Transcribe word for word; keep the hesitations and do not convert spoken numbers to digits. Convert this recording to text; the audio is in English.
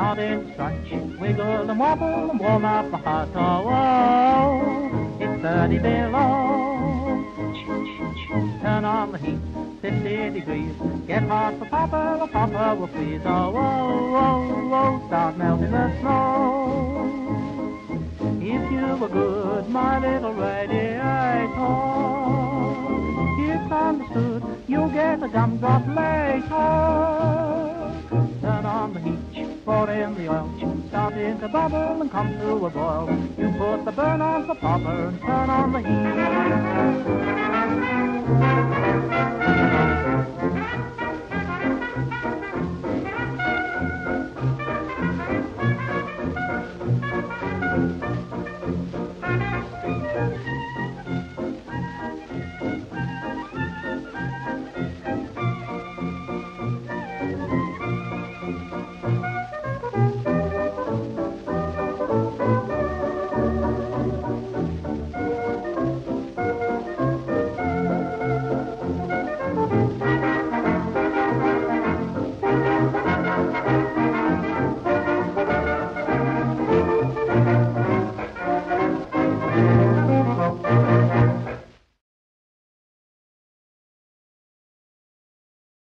starting to stretch, wiggle and wobble and warm up my heart. Oh, oh, it's thirty below. Turn on the heat, fifty degrees. Get hot for Papa, or Papa will freeze. Oh, oh, oh, oh, start melting the snow. If you were good, my little radiator, it's understood you'll get a gumdrop later. Turn on the heat, pour in the oil, starting to bubble and come to a boil. You put the burn on for Papa and turn on the heat.